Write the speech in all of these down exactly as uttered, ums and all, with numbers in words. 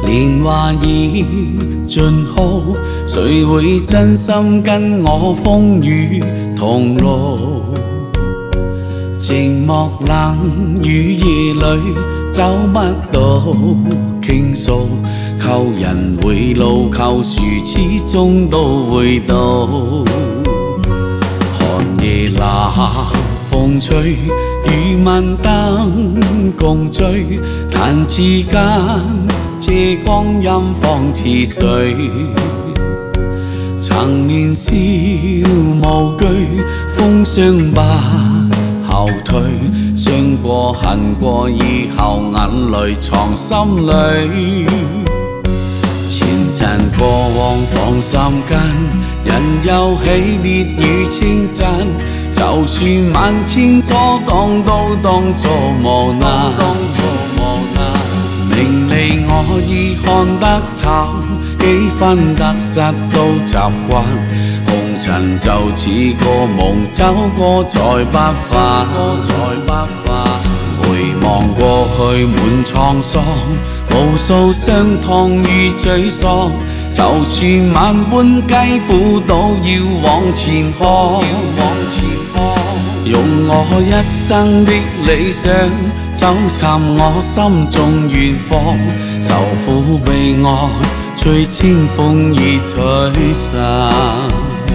年華已盡好，誰會真心跟我風雨同路？寂寞冷雨夜裏找不到傾訴，求人回路，求樹始終都會到。寒夜冷風吹，與晚燈共醉，彈指間借光陰放似水。曾年少無懼，風霜不後退，傷過恨過以後，眼淚藏心裏。前塵過往放心間，人有喜烈與稱讚。就算萬千阻擋，都當作無難。名利我已看得淡，幾分得失都習慣。紅塵就似個夢，走過再不返。回望過去滿滄桑，無數傷痛與沮喪。就算萬般艱苦，都要往前看。用我一生的理想，走尋我心中遠方。愁苦悲哀，隨清風而吹散。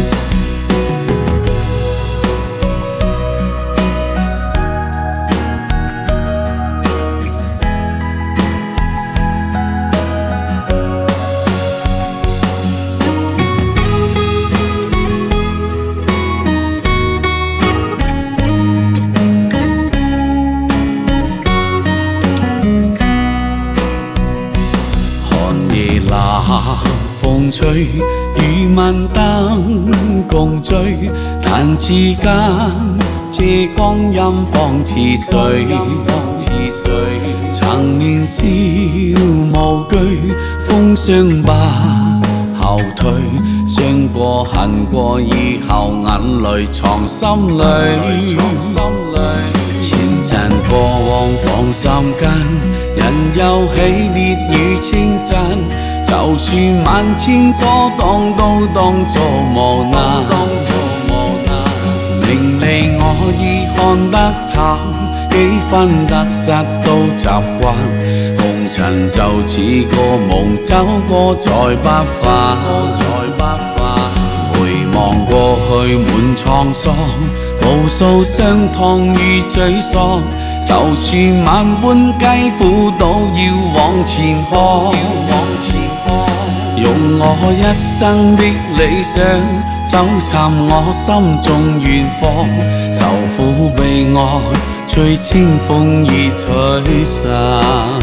風吹，與晚燈共醉，彈指間借光陰放似水。曾年少無懼，風霜不後退，傷過恨過以後，眼淚藏心裏。前塵過往放心間，人有喜烈與稱讚。就算萬千阻擋，都當作無難。名利我已看得淡，幾分得失都習慣。紅塵就似個夢，走過再不返。回望過去滿滄桑，無數傷痛與沮喪。就算萬般艱苦，都要往前看。用我一生的理想，走尋我心中遠方。愁苦悲哀，隨清風而吹散。